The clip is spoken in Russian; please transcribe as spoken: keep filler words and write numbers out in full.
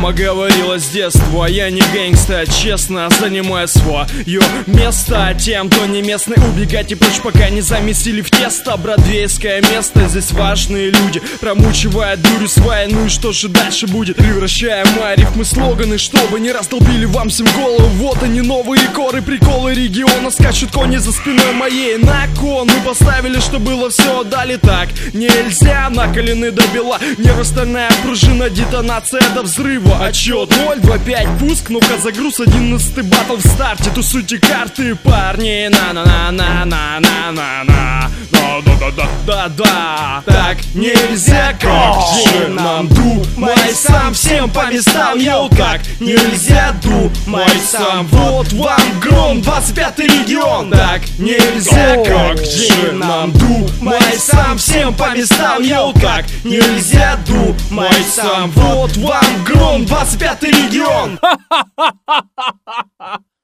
Мама говорила с детства: я не гэнгста, честно занимаю свое место. Тем, кто не местный, убегать и прочь, пока не замесили в тесто. Бродвейское место, здесь важные люди, промучивая дурью своей. Ну и что же дальше будет? Превращаем мои рифмы, слоганы, чтобы не раздолбили вам всем голову. Вот они, новые коры, приколы региона. Скачут кони за спиной моей на кон. Мы поставили, что было, все дали так. Нельзя, накалены до бела. Нерастальная пружина, детонация до взрыва. Отчет ноль, два, пять, пуск. Ну-ка загруз, одиннадцатый батл в старте. Тусуйте карты, парни. На-на-на-на-на-на-на-на. Да-да-да-да-да. Так нельзя, как же нам думай сам. Всем по местам, йоу, так нельзя, думай сам. Вот вам гром, двадцать пятый регион. Так нельзя, как же нам думай сам. Всем по местам, йоу, так нельзя, думай сам. Вот вам гром, двадцать пятый регион.